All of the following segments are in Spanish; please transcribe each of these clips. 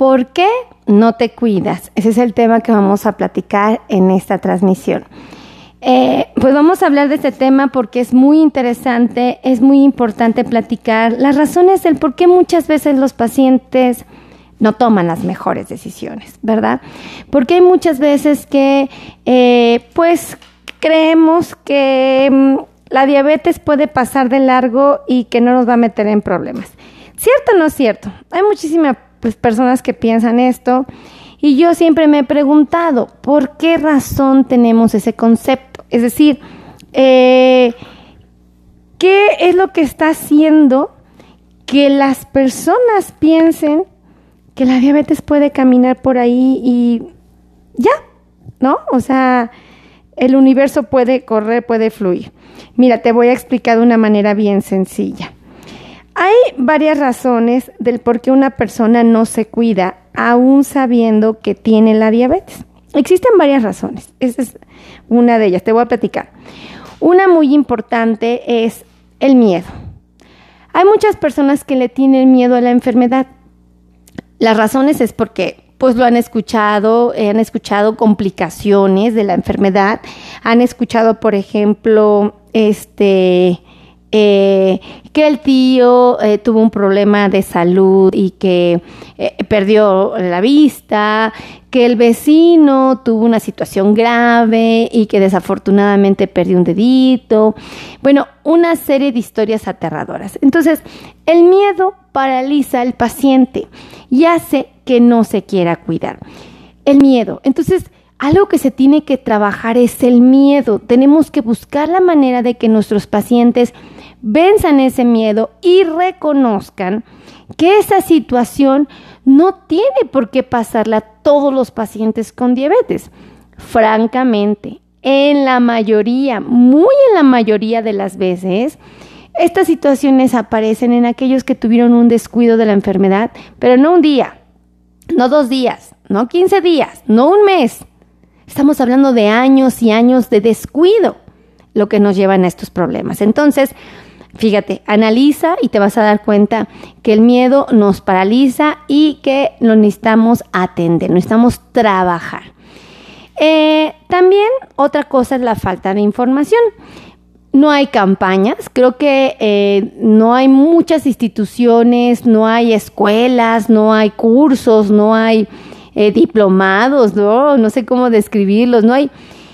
¿Por qué no te cuidas? Ese es el tema que vamos a platicar en esta transmisión. Pues vamos a hablar de este tema porque es muy interesante, es muy importante platicar las razones del por qué muchas veces los pacientes no toman las mejores decisiones, ¿verdad? Porque hay muchas veces que pues creemos que la diabetes puede pasar de largo y que no nos va a meter en problemas. ¿Cierto o no es cierto? Hay muchísimas personas que piensan esto y yo siempre me he preguntado ¿por qué razón tenemos ese concepto? Es decir, ¿qué es lo que está haciendo que las personas piensen que la diabetes puede caminar por ahí y ya, ¿no? O sea, el universo puede correr, puede fluir. Mira, te voy a explicar de una manera bien sencilla. Hay varias razones del por qué una persona no se cuida, aún sabiendo que tiene la diabetes. Existen varias razones. Esa es una de ellas. Te voy a platicar. Una muy importante es el miedo. Hay muchas personas que le tienen miedo a la enfermedad. Las razones es porque pues lo han escuchado complicaciones de la enfermedad, han escuchado, por ejemplo, que el tío tuvo un problema de salud y que perdió la vista, que el vecino tuvo una situación grave y que desafortunadamente perdió un dedito. Bueno, una serie de historias aterradoras. Entonces, el miedo paraliza al paciente y hace que no se quiera cuidar. El miedo. Entonces, algo que se tiene que trabajar es el miedo. Tenemos que buscar la manera de que nuestros pacientes venzan ese miedo y reconozcan que esa situación no tiene por qué pasarla a todos los pacientes con diabetes. Francamente, en la mayoría de las veces, estas situaciones aparecen en aquellos que tuvieron un descuido de la enfermedad, pero no un día, no 2 días, no 15 días, no un mes. Estamos hablando de años y años de descuido, lo que nos llevan a estos problemas. Entonces, fíjate, analiza y te vas a dar cuenta que el miedo nos paraliza y que lo necesitamos atender, necesitamos trabajar. También otra cosa es la falta de información. No hay campañas, creo que no hay muchas instituciones, no hay escuelas, no hay cursos, no hay diplomados, no sé cómo describirlos, no hay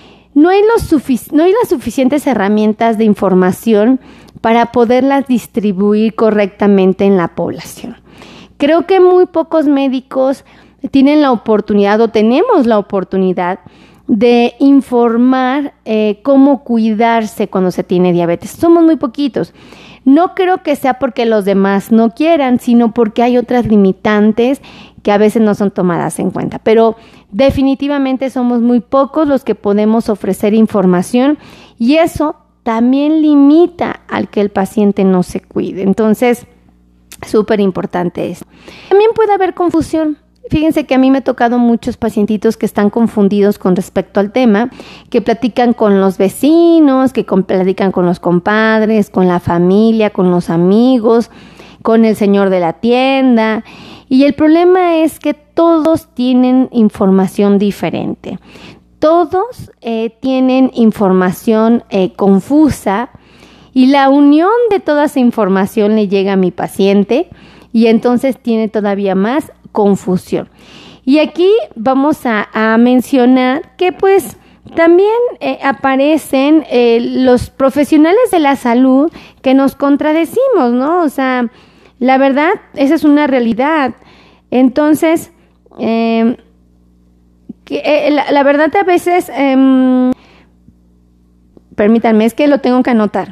las suficientes herramientas de información para poderlas distribuir correctamente en la población. Creo que muy pocos médicos tienen la oportunidad o tenemos la oportunidad de informar cómo cuidarse cuando se tiene diabetes. Somos muy poquitos. No creo que sea porque los demás no quieran, sino porque hay otras limitantes que a veces no son tomadas en cuenta. Pero definitivamente somos muy pocos los que podemos ofrecer información y eso también limita al que el paciente no se cuide. Entonces, súper importante es. También puede haber confusión. Fíjense que a mí me ha tocado muchos pacientitos que están confundidos con respecto al tema, que platican con los vecinos, que platican con los compadres, con la familia, con los amigos, con el señor de la tienda. Y el problema es que todos tienen información diferente. Todos tienen información confusa y la unión de toda esa información le llega a mi paciente y entonces tiene todavía más confusión. Y aquí vamos a mencionar que pues también aparecen los profesionales de la salud que nos contradecimos, ¿no? O sea, la verdad, esa es una realidad. Entonces, la verdad a veces, permítanme, es que lo tengo que anotar.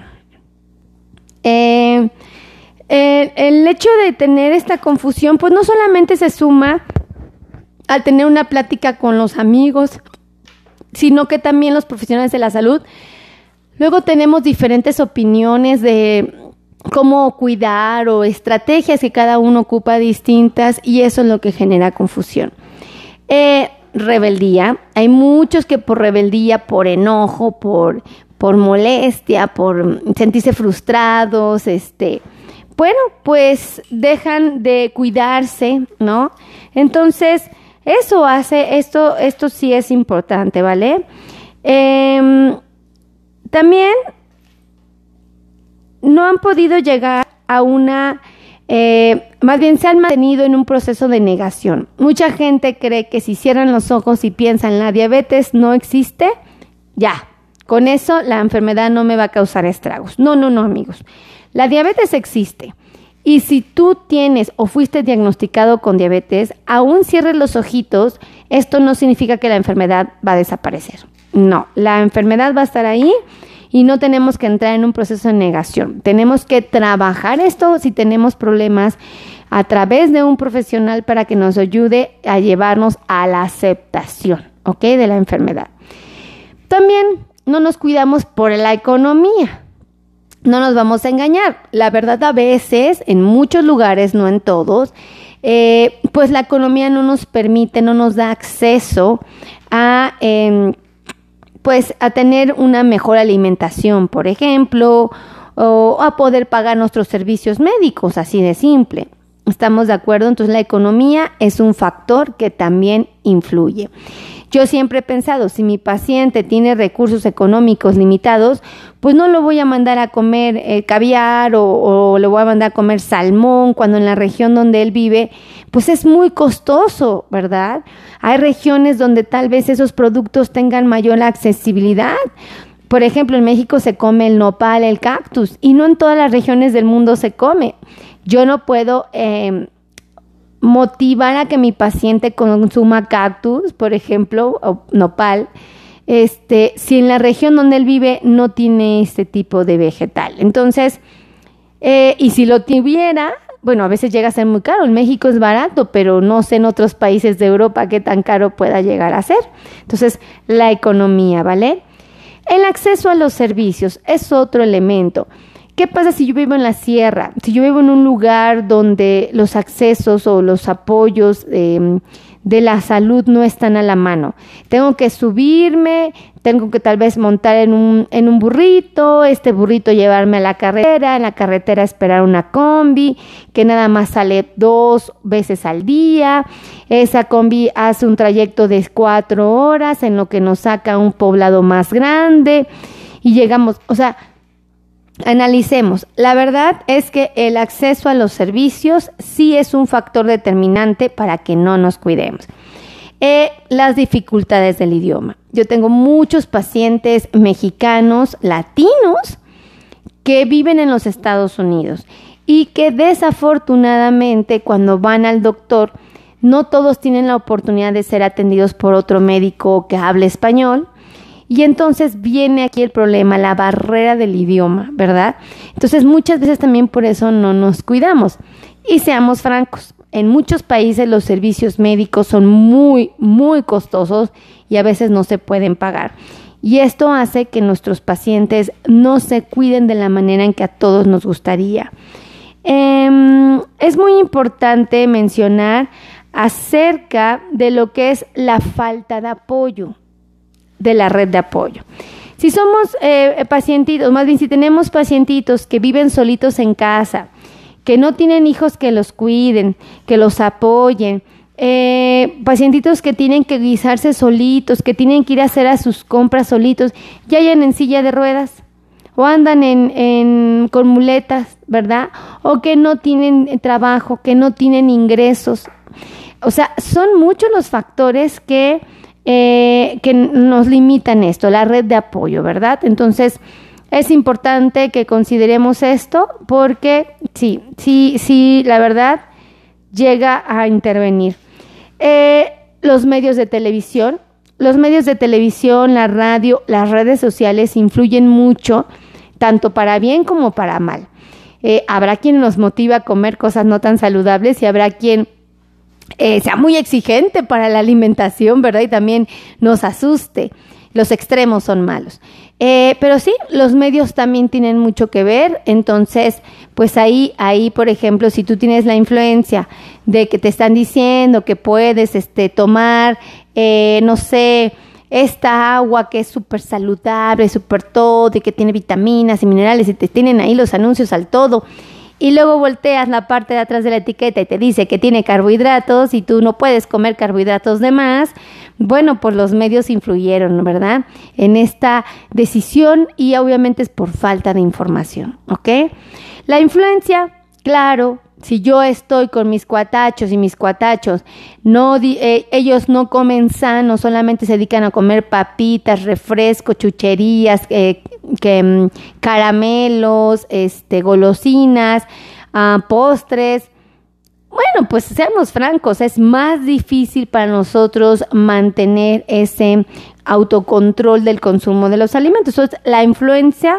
El hecho de tener esta confusión, pues no solamente se suma al tener una plática con los amigos, sino que también los profesionales de la salud. Luego tenemos diferentes opiniones de cómo cuidar o estrategias que cada uno ocupa distintas y eso es lo que genera confusión. Rebeldía. Hay muchos que por rebeldía, por enojo, por molestia, por sentirse frustrados, bueno, pues dejan de cuidarse, ¿no? Entonces, esto sí es importante, ¿vale? También no han podido llegar a más bien se han mantenido en un proceso de negación. Mucha gente cree que si cierran los ojos y piensan la diabetes no existe, ya, con eso la enfermedad no me va a causar estragos. No, amigos. La diabetes existe. Y si tú tienes o fuiste diagnosticado con diabetes, aún cierres los ojitos, esto no significa que la enfermedad va a desaparecer. No, la enfermedad va a estar ahí y no tenemos que entrar en un proceso de negación. Tenemos que trabajar esto si tenemos problemas a través de un profesional para que nos ayude a llevarnos a la aceptación, ¿ok?, de la enfermedad. También no nos cuidamos por la economía. No nos vamos a engañar. La verdad, a veces, en muchos lugares, no en todos, pues la economía no nos permite, no nos da acceso a tener una mejor alimentación, por ejemplo, o a poder pagar nuestros servicios médicos, así de simple. ¿Estamos de acuerdo? Entonces, la economía es un factor que también influye. Yo siempre he pensado, si mi paciente tiene recursos económicos limitados, pues no lo voy a mandar a comer caviar o le voy a mandar a comer salmón, cuando en la región donde él vive, pues es muy costoso, ¿verdad? Hay regiones donde tal vez esos productos tengan mayor accesibilidad. Por ejemplo, en México se come el nopal, el cactus, y no en todas las regiones del mundo se come. Yo no puedo motivar a que mi paciente consuma cactus, por ejemplo, o nopal, si en la región donde él vive no tiene este tipo de vegetal. Entonces, y si lo tuviera, bueno, a veces llega a ser muy caro. En México es barato, pero no sé en otros países de Europa qué tan caro pueda llegar a ser. Entonces, la economía, ¿vale? El acceso a los servicios es otro elemento. ¿Qué pasa si yo vivo en la sierra? Si yo vivo en un lugar donde los accesos o los apoyos de la salud no están a la mano. Tengo que subirme, tengo que tal vez montar en un burrito, este burrito llevarme a la carretera, en la carretera esperar una combi que nada más sale 2 veces al día. Esa combi hace un trayecto de 4 horas en lo que nos saca a un poblado más grande y llegamos, analicemos. La verdad es que el acceso a los servicios sí es un factor determinante para que no nos cuidemos. Las dificultades del idioma. Yo tengo muchos pacientes mexicanos, latinos, que viven en los Estados Unidos y que desafortunadamente cuando van al doctor, no todos tienen la oportunidad de ser atendidos por otro médico que hable español. Y entonces viene aquí el problema, la barrera del idioma, ¿verdad? Entonces muchas veces también por eso no nos cuidamos. Y seamos francos, en muchos países los servicios médicos son muy, muy costosos y a veces no se pueden pagar. Y esto hace que nuestros pacientes no se cuiden de la manera en que a todos nos gustaría. Es muy importante mencionar acerca de lo que es la falta de apoyo de la red de apoyo. Si somos pacientitos, más bien si tenemos pacientitos que viven solitos en casa, que no tienen hijos que los cuiden, que los apoyen, pacientitos que tienen que guisarse solitos, que tienen que ir a hacer a sus compras solitos, ya hayan en silla de ruedas o andan con muletas, ¿verdad? O que no tienen trabajo, que no tienen ingresos. Son muchos los factores que nos limitan esto, la red de apoyo, ¿verdad? Entonces, es importante que consideremos esto porque sí, la verdad, llega a intervenir. Los medios de televisión, la radio, las redes sociales influyen mucho, tanto para bien como para mal. Habrá quien nos motiva a comer cosas no tan saludables y habrá quien sea muy exigente para la alimentación, ¿verdad? Y también nos asuste. Los extremos son malos. Pero sí, los medios también tienen mucho que ver. Entonces, pues ahí, por ejemplo, si tú tienes la influencia de que te están diciendo que puedes tomar, no sé, esta agua que es súper saludable, súper todo, y que tiene vitaminas y minerales, y te tienen ahí los anuncios al todo, y luego volteas la parte de atrás de la etiqueta y te dice que tiene carbohidratos y tú no puedes comer carbohidratos de más, bueno, pues los medios influyeron, ¿verdad?, en esta decisión y obviamente es por falta de información, ¿ok? La influencia, claro. Si yo estoy con mis cuatachos y mis cuatachos, ellos no comen sano, solamente se dedican a comer papitas, refrescos, chucherías, caramelos, golosinas, postres. Bueno, pues seamos francos, es más difícil para nosotros mantener ese autocontrol del consumo de los alimentos. Entonces, la influencia,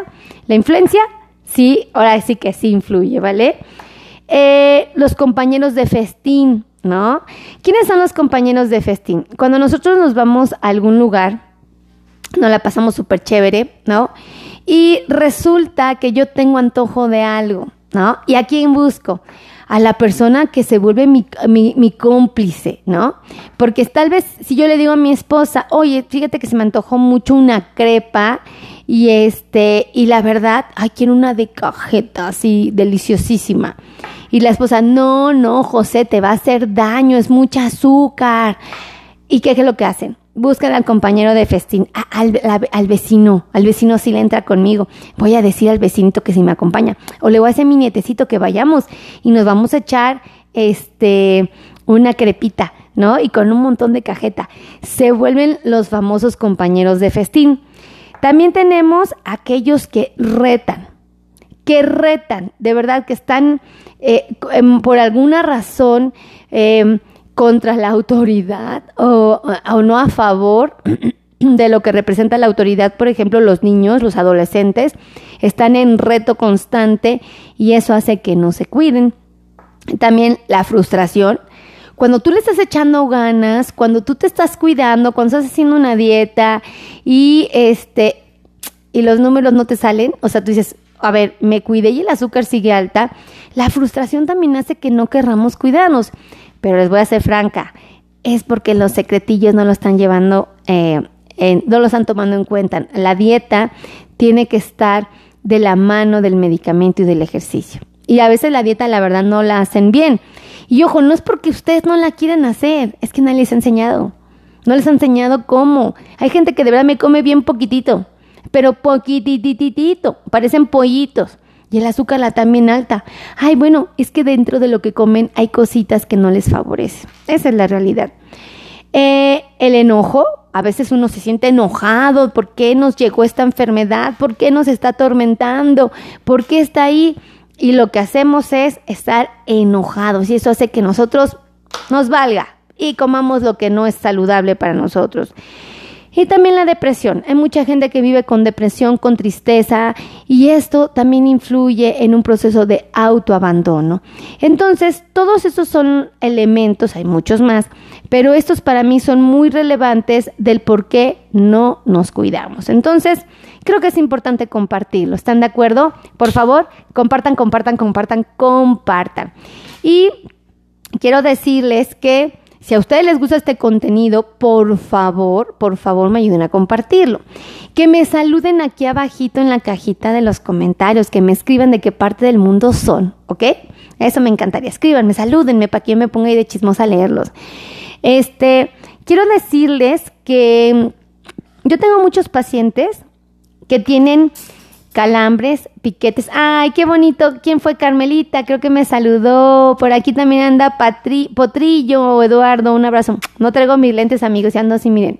sí, ahora sí que sí influye, ¿vale? Los compañeros de festín, ¿no? ¿Quiénes son los compañeros de festín? Cuando nosotros nos vamos a algún lugar, nos la pasamos súper chévere, ¿no? Y resulta que yo tengo antojo de algo, ¿no? ¿Y a quién busco? A la persona que se vuelve mi cómplice, ¿no? Porque tal vez si yo le digo a mi esposa, oye, fíjate que se me antojó mucho una crepa y la verdad, quiero una de cajeta así deliciosísima. Y la esposa, no, José, te va a hacer daño, es mucha azúcar. ¿Y qué es lo que hacen? Buscan al compañero de festín, al vecino sí le entra conmigo. Voy a decir al vecinito que si me acompaña. O le voy a decir a mi nietecito que vayamos y nos vamos a echar una crepita, ¿no? Y con un montón de cajeta. Se vuelven los famosos compañeros de festín. También tenemos aquellos que retan, de verdad que están por alguna razón contra la autoridad o no a favor de lo que representa la autoridad. Por ejemplo, los niños, los adolescentes, están en reto constante y eso hace que no se cuiden. También la frustración. Cuando tú le estás echando ganas, cuando tú te estás cuidando, cuando estás haciendo una dieta y los números no te salen, o sea, tú dices, a ver, me cuidé y el azúcar sigue alta, la frustración también hace que no querramos cuidarnos. Pero les voy a ser franca, es porque los secretillos no lo están llevando, no lo están tomando en cuenta. La dieta tiene que estar de la mano del medicamento y del ejercicio. Y a veces la dieta, la verdad, no la hacen bien. Y ojo, no es porque ustedes no la quieran hacer, es que nadie les ha enseñado. No les ha enseñado cómo. Hay gente que de verdad me come bien poquitito, pero poquitititito, parecen pollitos. Y el azúcar la también alta. Bueno, es que dentro de lo que comen hay cositas que no les favorecen. Esa es la realidad. El enojo, a veces uno se siente enojado. ¿Por qué nos llegó esta enfermedad? ¿Por qué nos está atormentando? ¿Por qué está ahí? Y lo que hacemos es estar enojados y eso hace que nosotros nos valga y comamos lo que no es saludable para nosotros. Y también la depresión. Hay mucha gente que vive con depresión, con tristeza y esto también influye en un proceso de autoabandono. Entonces, todos estos son elementos, hay muchos más, pero estos para mí son muy relevantes del por qué no nos cuidamos. Entonces, creo que es importante compartirlo. ¿Están de acuerdo? Por favor, compartan. Y quiero decirles que si a ustedes les gusta este contenido, por favor, me ayuden a compartirlo. Que me saluden aquí abajito en la cajita de los comentarios, que me escriban de qué parte del mundo son, ¿ok? Eso me encantaría. Escríbanme, salúdenme para que yo me ponga ahí de chismosa a leerlos. Quiero decirles que yo tengo muchos pacientes que tienen calambres, piquetes. ¡Ay, qué bonito! ¿Quién fue Carmelita? Creo que me saludó. Por aquí también anda Potrillo o Eduardo. Un abrazo. No traigo mis lentes, amigos, y ando así, miren.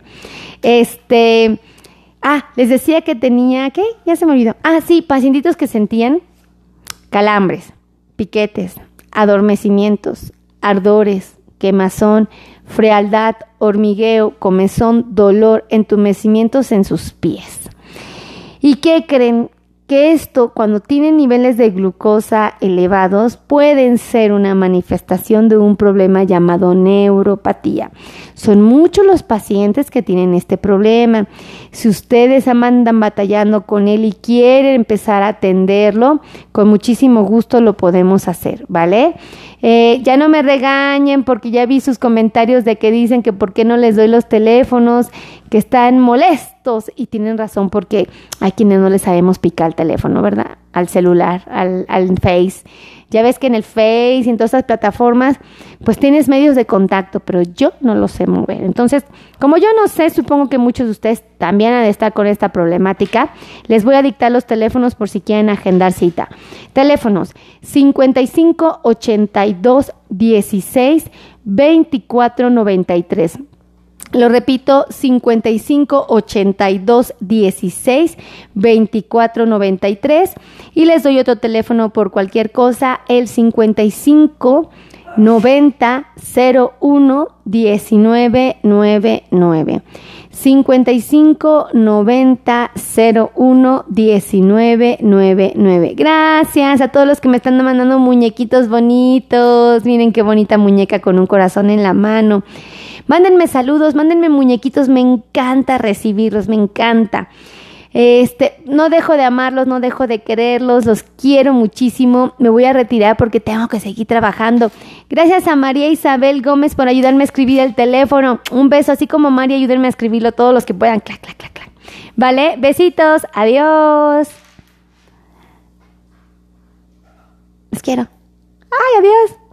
Les decía que tenía, ¿qué? Ya se me olvidó. Sí, pacientitos que sentían calambres, piquetes, adormecimientos, ardores, quemazón, frialdad, hormigueo, comezón, dolor, entumecimientos en sus pies. ¿Y qué creen? Que esto, cuando tienen niveles de glucosa elevados, pueden ser una manifestación de un problema llamado neuropatía. Son muchos los pacientes que tienen este problema. Si ustedes andan batallando con él y quieren empezar a atenderlo, con muchísimo gusto lo podemos hacer, ¿vale? Ya no me regañen porque ya vi sus comentarios de que dicen que por qué no les doy los teléfonos, que están molestos y tienen razón porque hay quienes no les sabemos picar el teléfono, ¿verdad? Al celular, al Face. Ya ves que en el Face y en todas estas plataformas, pues tienes medios de contacto, pero yo no lo sé mover. Entonces, como yo no sé, supongo que muchos de ustedes también han de estar con esta problemática. Les voy a dictar los teléfonos por si quieren agendar cita. Teléfonos 55 82 16 24 93. Lo repito, 55 82 16 24 93. Y les doy otro teléfono por cualquier cosa, el 55 90 01 19 99. 55 90 01 19 99. Gracias a todos los que me están mandando muñequitos bonitos. Miren qué bonita muñeca con un corazón en la mano. Mándenme saludos, mándenme muñequitos, me encanta recibirlos, me encanta. No dejo de amarlos, no dejo de quererlos, los quiero muchísimo. Me voy a retirar porque tengo que seguir trabajando. Gracias a María Isabel Gómez por ayudarme a escribir el teléfono. Un beso, así como María, ayúdenme a escribirlo todos los que puedan. Clac, clac, clac, clac. Vale, besitos, adiós. Los quiero. Ay, adiós.